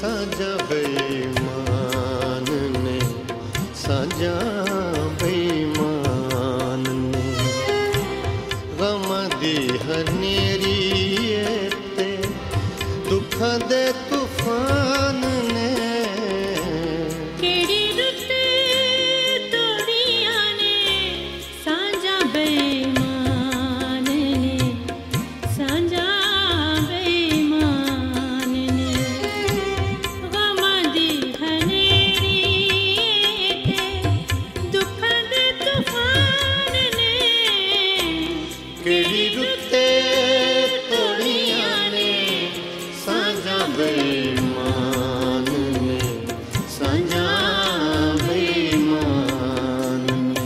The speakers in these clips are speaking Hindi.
साजा बेईमान ने, साजा बेईमान ने, गम दी हनेरी ते दुख दे तूफान ने, केड़ी रुत तोड़ियां ने, साजा बेईमान ने, साजा बेईमान ने, गम दी हनेरी ते दुख दे तूफान ने, केड़ी रुते तोड़ियां ने, साजा बेईमान ने, साजा बेईमान ने।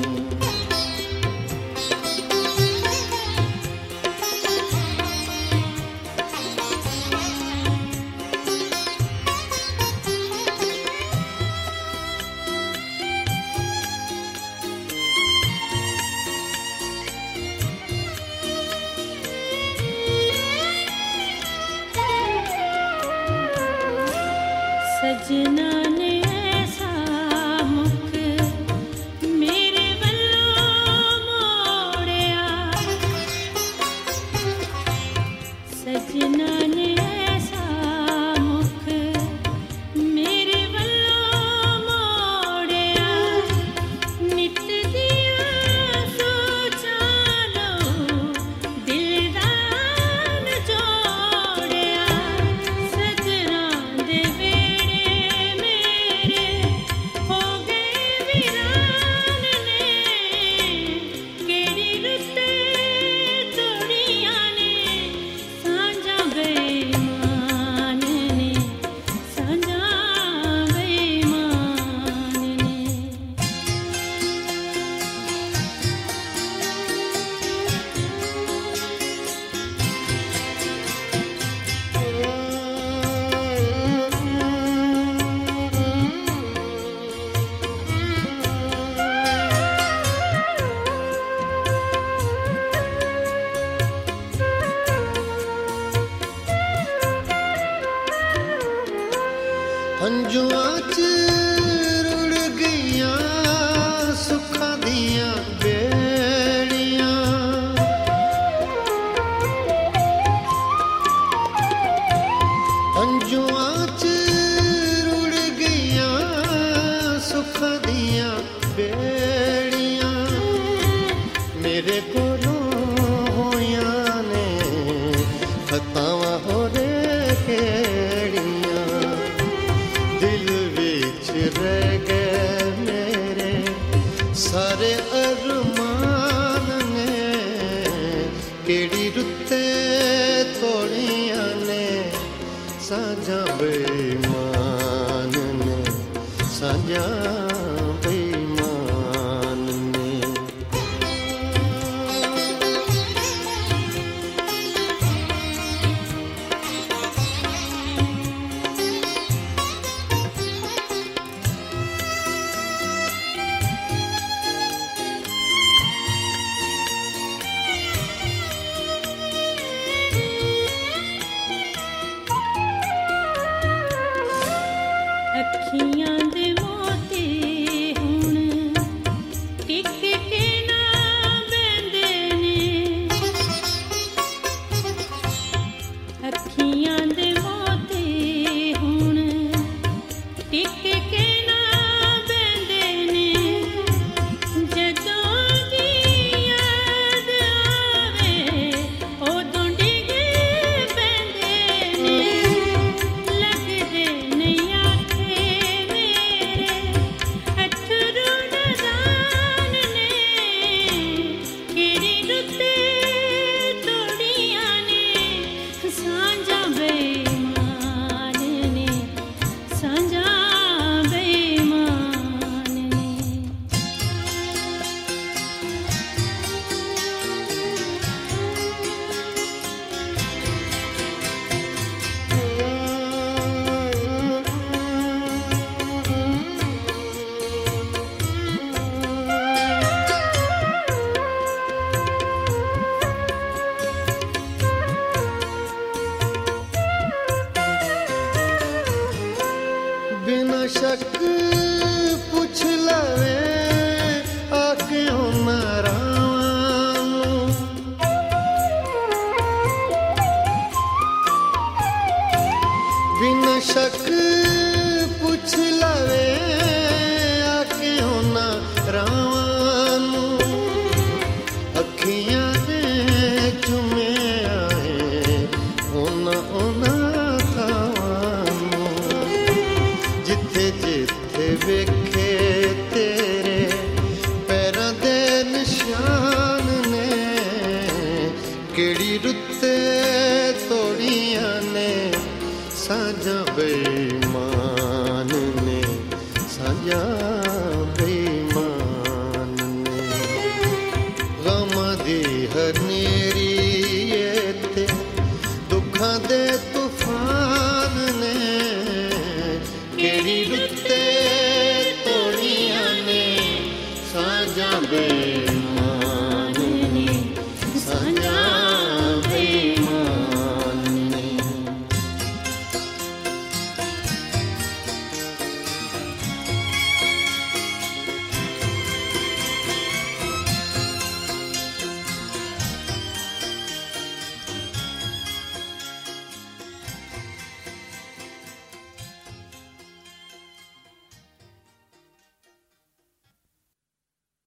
सजना ने ऐसा मुख मेरे वल्लों मोड़िया, सजना ने ऐसा मुख मेरे वल्लों मोड़िया, नित दिया सोचां लो दिल दा न जोड़िया, सजना दे वेड़े मेरे हो गए वीरान ने, केड़ी रुत तोड़ियां ने, साजा बेईमान ने, साजा बेईमान ने। हंजुआं च रुड़ गईयां सुखां दियां बेड़ियां, हंजुआं च रुड़ गईयां सुखां दियां बेड़ियां, मेरे कोलों होइयां ने खतावां होरे केड़ियां, दिल विच रह गए मेरे सारे अरमान ने, केड़ी रुते तोड़ियां ने, साजा बेईमान ने, साजा बेईमान ने। अखियां दे मोती शक पुछ लवे आके उमरां बिना शक पुछ लवे आके उमरां अखियां ने चुमे आए उना वेखे तेरे पैरां दे निशान ने केड़ी रुत्ते तोड़ियां ने साजां बे